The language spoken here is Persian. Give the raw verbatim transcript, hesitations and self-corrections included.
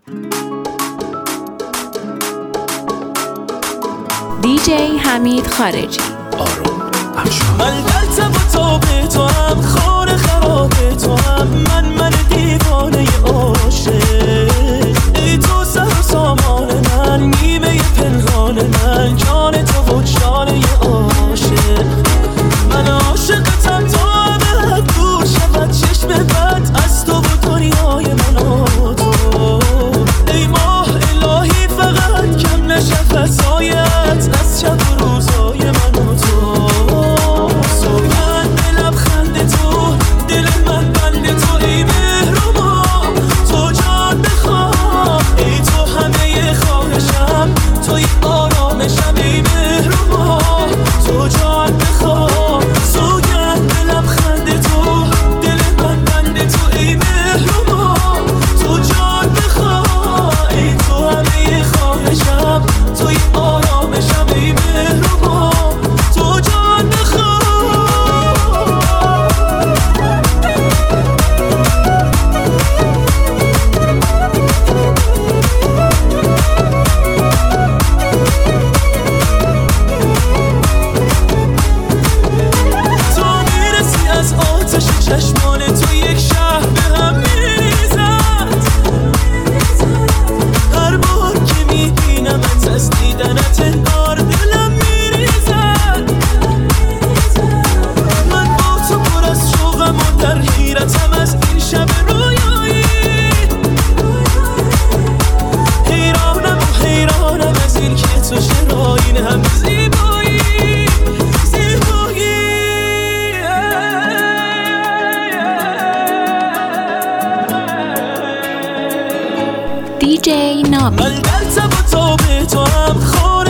دیجی حمید خارجی. آروم افشار. من دلتم و تاب تو هم، خار خراب تو هم، من من دیوانه عاشق. ای تو سر و سامان من، نیمه پنهان من، جان تو و جانه عاشق. من عاشقتم تا ابد دور شود چشم بد از تو و دنیای من و تو. ای ماه الهی فقط کم نشه فضایت از شب و روزای من و تو. سوگند به لبخند تو، دل من بند تو، ای مهربان تو جان بخواه. ای تو همه خواهشم، توی آرامشم، ای مهربان تو جان بخواه. سوگند به لبخند تو، دل من بند تو، ای مهربان تو جان بخواه. ای تو همه خواهشم، توی آرامشم، ای مهربان تو جان بخواه. تو میرسی از آتش چشمان تو، یک شهر به هم میریزد. هر بار که میبینمت از دیدنت انگار دلم میریزد. من با تو پر از شوقم و در حیرتم از این شب رویایی. حیرانم و حیرانم از این که تو چرا این هم زیبایی زیبایی. دیجی نامی. من دلتم و تاب تو هم، خار